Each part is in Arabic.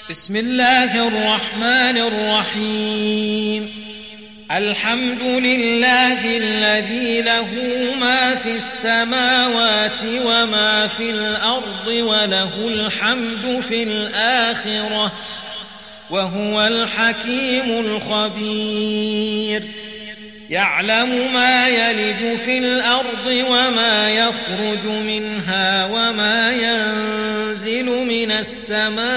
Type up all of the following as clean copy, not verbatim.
بسم الله الرحمن الرحيم. الحمد لله الذي له ما في السماوات وما في الأرض وله الحمد في الآخرة وهو الحكيم الخبير. يعلم ما يلج في الأرض وما يخرج منها وما ينزل من السماء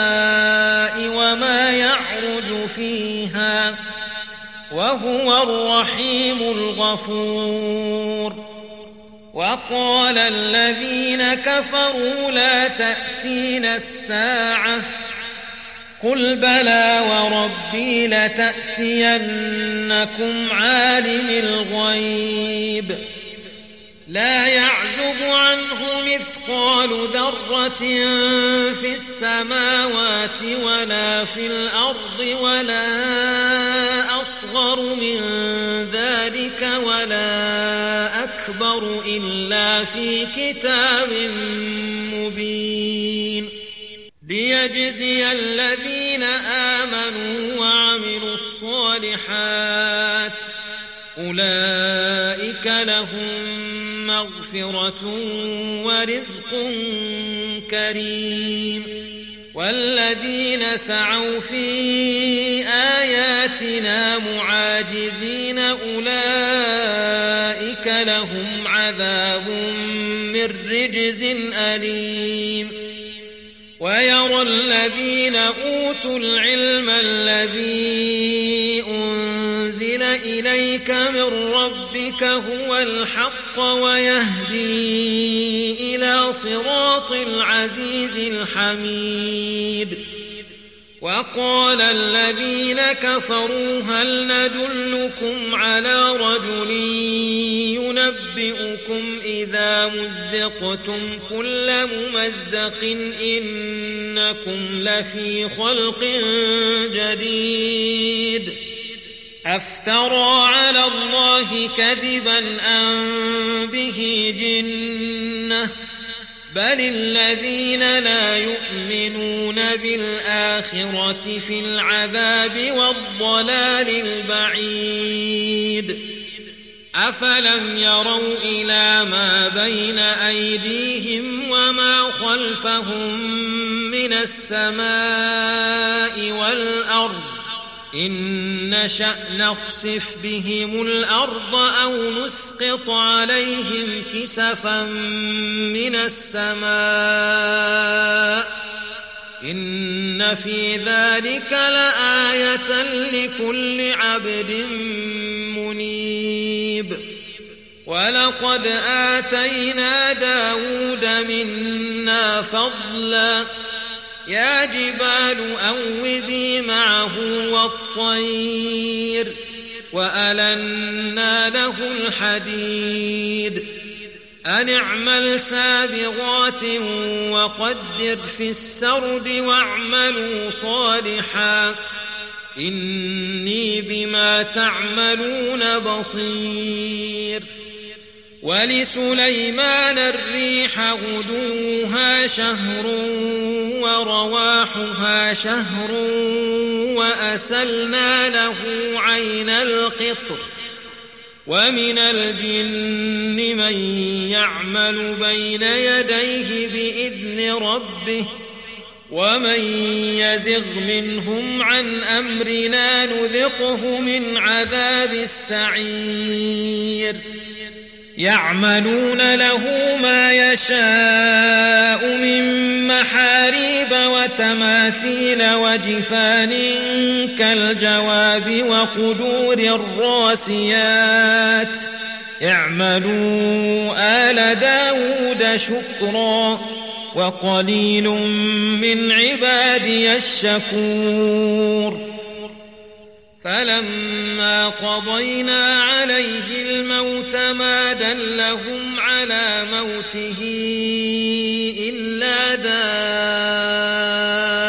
وما يعرج فيها وهو الرحيم الغفور. وقال الذين كفروا لا تأتينا الساعة قل بلى وربي لتأتينكم عالم الغيب لا يعزب عنه مثقال ذرة في السماوات ولا في الأرض ولا أصغر من ذلك ولا أكبر إلا في كتاب مبين ليجزي الذين آمنوا وعملوا الصالحات أولئك لهم مغفرة ورزق كريم. والذين سعوا في آياتنا معاجزين أولئك لهم عذاب من رجز أليم. ويرى الذين أوتوا العلم الذي أنزل إليك من ربك هو الحق ويهدي إلى صراط العزيز الحميد. وقال الذين كفروا هل ندلكم على رجل ينبئكم إذا مزقتم كل ممزق إنكم لفي خلق جديد أفترى على الله كذبا أم به جنة بل الذين لا يؤمنون بالآخرة في العذاب والضلال البعيد. أفلم يروا إلى ما بين أيديهم وما خلفهم من السماء والأرض إن نشأ نخسف بهم الأرض أو نسقط عليهم كسفا من السماء إن في ذلك لآية لكل عبد منيب. ولقد آتينا داود منا فضلا يا جبال أوبي معه والطير وألنا له الحديد أن اعمل سابغات وقدر في السرد واعملوا صالحا إني بما تعملون بصير. ولسليمان الريح غدوها شهر ورواحها شهر وأسلنا له عين القطر ومن الجن من يعمل بين يديه بإذن ربه ومن يزغ منهم عن أمرنا نذقه من عذاب السعير. يعملون له ما يشاء من محاريب وتماثيل وجفان كالجواب وقدور الراسيات اعملوا آل داود شكرا وقليل من عبادي الشكور. فلما قضينا عليه الموت ما دلهم على موته إلا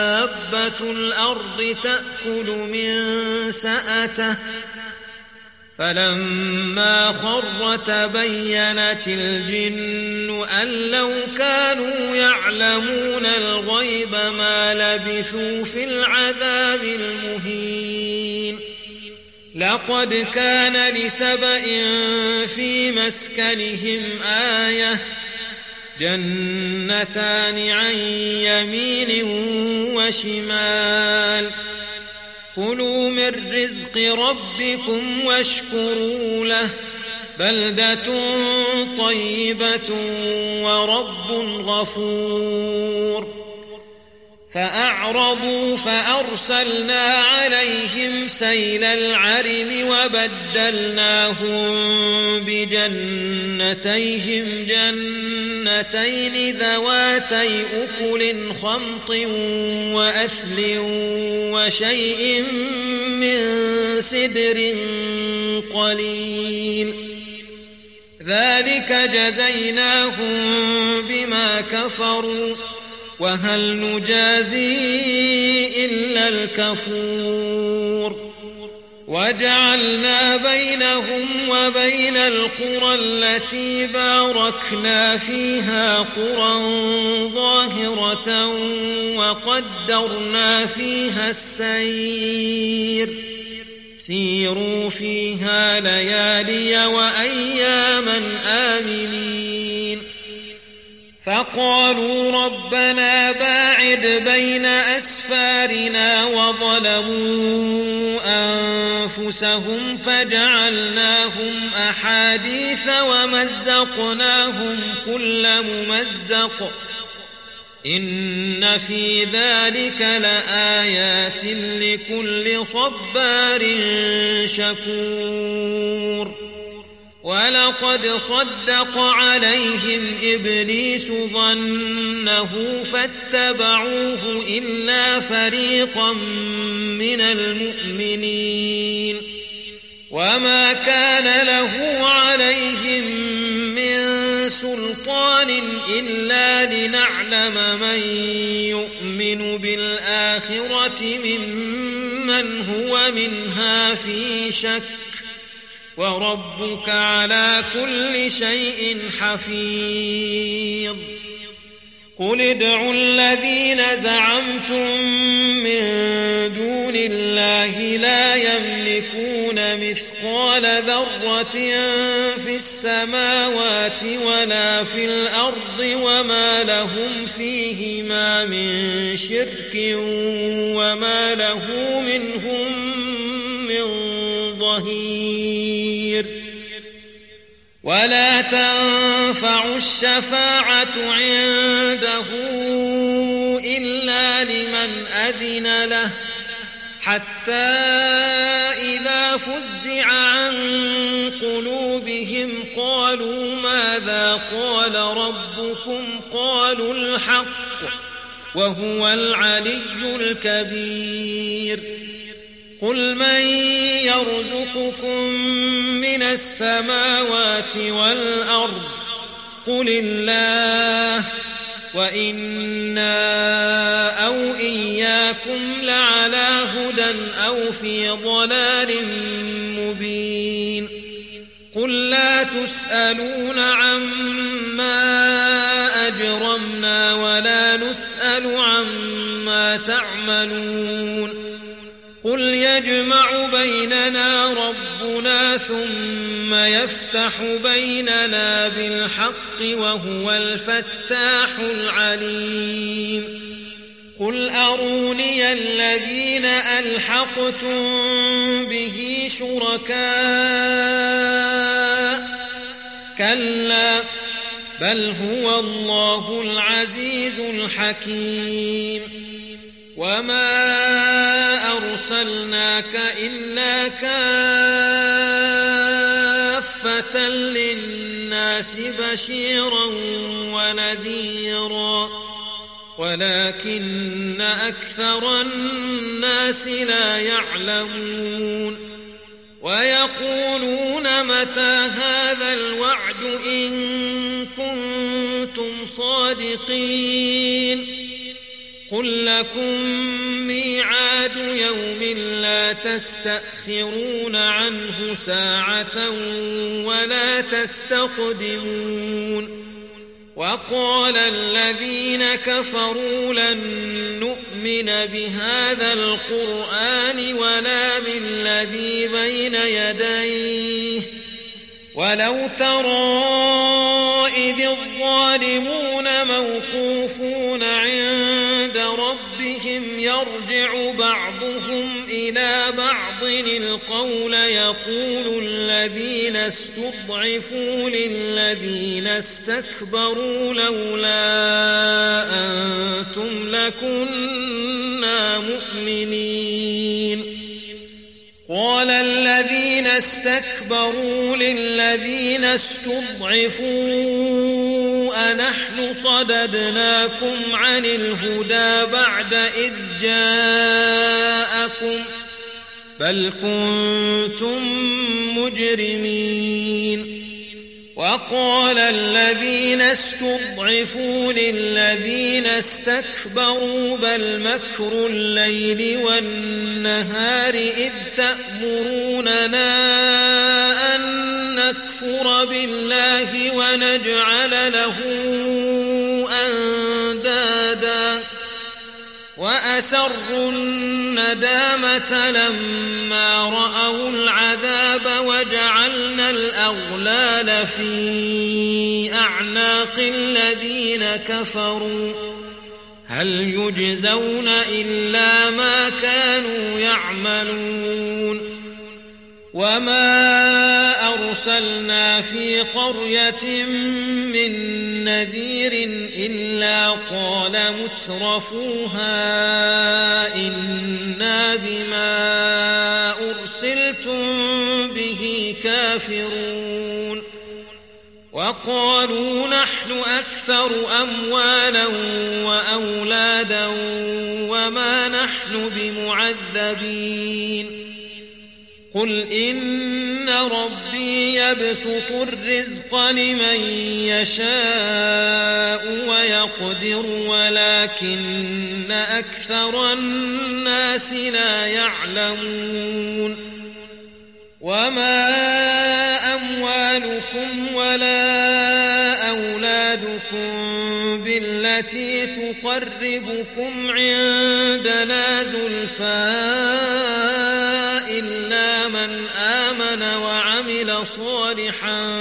دابة الأرض تأكل من سأته فلما خر تبينت الجن أن لو كانوا يعلمون الغيب ما لبثوا في العذاب المهين لقد كان لسبإ في مسكنهم آية جنتان عن يمين وشمال كلوا من رزق ربكم واشكروا له بلدة طيبة ورب غفور فأعرضوا فأرسلنا عليهم سيل العرم وبدلناهم بجنتيهم جنتين ذواتي أكل خمط وأثل وشيء من سدر قليل ذلك جزيناهم بما كفروا وهل نجازي إلا الكفور وجعلنا بينهم وبين القرى التي باركنا فيها قرى ظاهرة وقدرنا فيها السير سيروا فيها ليالي وأياما آمنين فقالوا ربنا باعد بين أسفارنا وظلموا أنفسهم فجعلناهم أحاديث ومزقناهم كل ممزق إن في ذلك لآيات لكل صبار شكور ولقد صدق عليهم إبليس ظنه فاتبعوه إلا فريقا من المؤمنين وما كان له عليهم من سلطان إلا لنعلم من يؤمن بالآخرة ممن هو منها في شك وربك على كل شيء حفيظ قل ادعوا الذين زعمتم من دون الله لا يملكون مثقال ذرة في السماوات ولا في الأرض وما لهم فيهما من شرك وما له منهم من ظهير ولا تنفع الشفاعة عنده إلا لمن أذن له حتى إذا فزع عن قلوبهم قالوا ماذا قال ربكم قالوا الحق وهو العلي الكبير قل من يرزقكم من السماوات والأرض قل الله وإنا أو إياكم لعلى هدى أو في ضلال مبين قل لا تسألون عما أجرمنا ولا نسأل عما تعملون قل يجمع بيننا ربنا ثم يفتح بيننا بالحق وهو الفتاح العليم قل أروني الذين ألحقتم به شركاء كلا بل هو الله العزيز الحكيم وما أرسلناك إلا كافة للناس بشيرا ونذيرا ولكن أكثر الناس لا يعلمون ويقولون متى هذا الوعد إن كنتم صادقين قل لكم ميعاد يوم لا لا تستأخرون عنه ساعة ولا تستقدمون وقال الذين كفروا لن نؤمن بهذا القرآن ولا بالذي بين يديه ولو ترى إذ الظالمون موقوفون عند ربهم يرجع بعضهم إلى بعض القول يقول الذين استضعفوا للذين استكبروا لولا أنتم لكنا مؤمنين قال الذين استكبروا للذين استضعفوا أنحن صددناكم عن الهدى بعد إذ جاءكم بل كنتم مجرمين وقال الذين استضعفوا للذين استكبروا بل مكر الليل والنهار إذ تأمروننا أن نكفر بالله ونجعل له أندادا وأسروا الندامة لما رأوا العذاب وجعلنا الأغلال في أعناق الذين كفروا هل يجزون إلا ما كانوا يعملون وما أرسلنا في قرية من نذير إلا قال مترفوها إنا بما أرسلتم به كافرون وقالوا نحن أكثر أموالا وأولادا وما نحن بمعذبين قل إن ربي يبسط الرزق لمن يشاء ويقدر ولكن أكثر الناس لا يعلمون وما أموالكم ولا أولادكم بالتي تقربكم عندنا زلفى إلا من آمن وعمل صالحا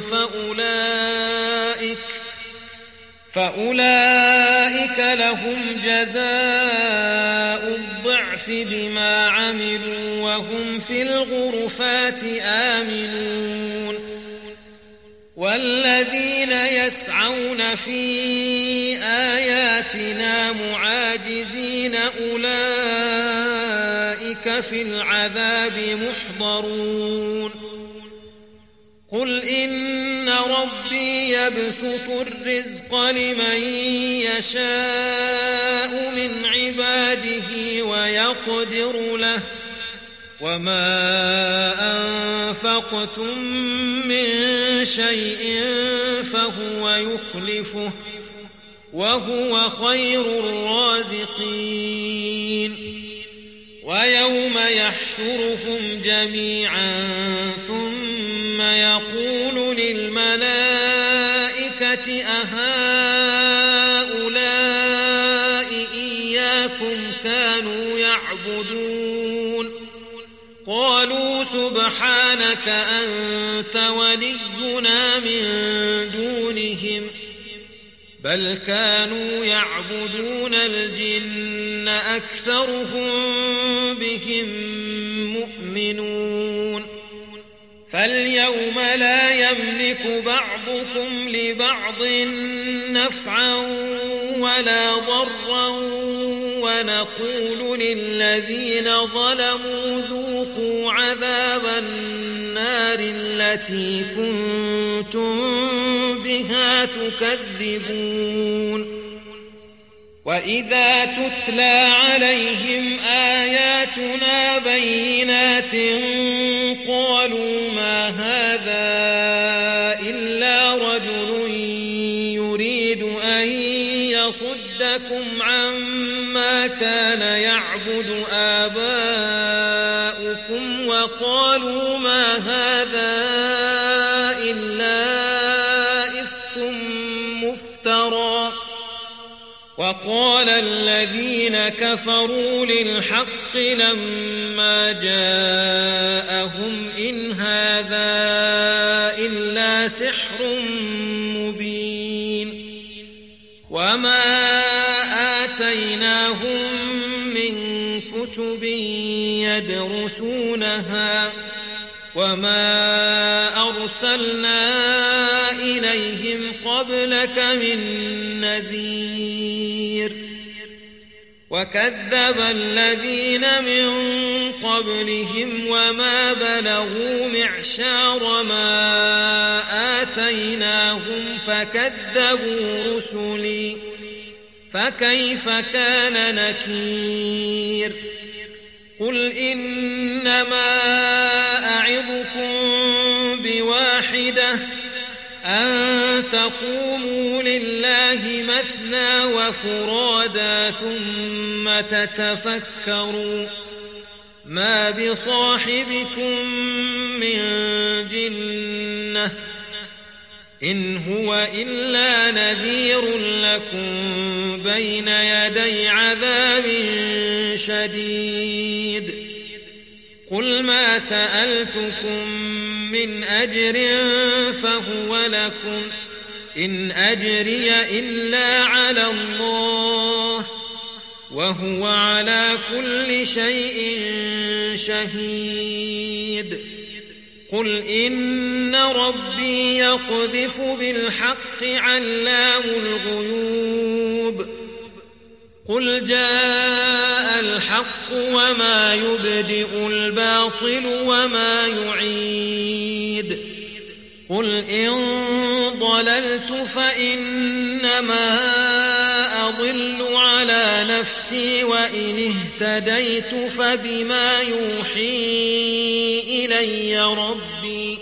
فأولئك لهم جزاء الضعف بما عملوا وهم في الغرفات آمنون والذين يسعون في آياتنا معاجزين أولئك في العذاب محضرون قل إن ربي يبسط الرزق لمن يشاء من عباده ويقدر له وما أنفقتم من شيء فهو يخلفه وهو خير الرازقين ويوم يحشرهم جميعا ثم يقول للملائكة أهؤلاء إياكم كانوا يعبدون قالوا سبحانك أنت ولينا من دونهم بل كانوا يعبدون الجن أكثرهم بهم مؤمنون فاليوم لا يملك بعضكم لبعض نفعا ولا ضرا ونقول للذين ظلموا ذوقوا عذاب النار التي كنتم بها تكذبون وإذا تتلى عليهم آياتنا بينات قالوا ما هذا إلا رجل يريد أن يصدكم عما كان يعبد آباؤكم جاءوكم وقالوا ما هذا إلا إفك مفترى وقال الذين كفروا للحق لما جاءهم إن هذا إلا سحر مبين وما آتيناهم من كتب يدرسونها وما أرسلنا إليهم قبلك من نذير وكذب الذين من قبلهم وما بلغوا معشار ما آتيناهم فكذبوا رسلي فكيف كان نكير قل إنما أعظكم بواحدة أن تقوموا لله مثنى وفرادا ثم تتفكروا ما بصاحبكم من جنة إن هو إلا نذير لكم بين يدي عذاب شديد قل ما سألتكم من أجر فهو لكم إن أجري إلا على الله وهو على كل شيء شهيد قل إن ربي يقذف بالحق علام الغيوب قل جاء الحق وما يبدئ الباطل وما يعيد قل إن ضللت فإنما أضل على نفسي وإن اهتديت فبما يوحي إلي ربي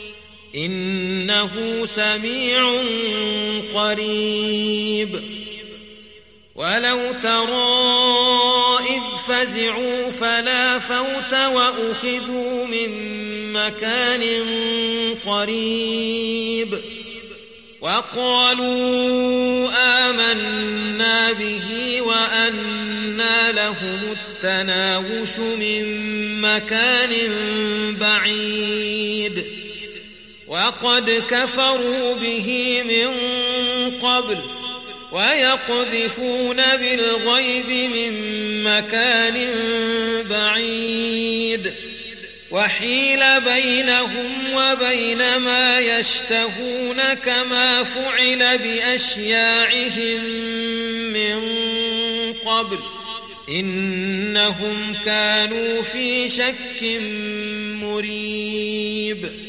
إنه سميع قريب ولو ترى إذ فزعوا فلا فوت وأخذوا من مكان قريب وقالوا آمنا به وأنى لهم التناوش من مكان بعيد وقد كفروا به من قبل ويقذفون بالغيب من مكان بعيد وحيل بينهم وبين ما يشتهون كما فعل بأشياعهم من قبل إنهم كانوا في شك مريب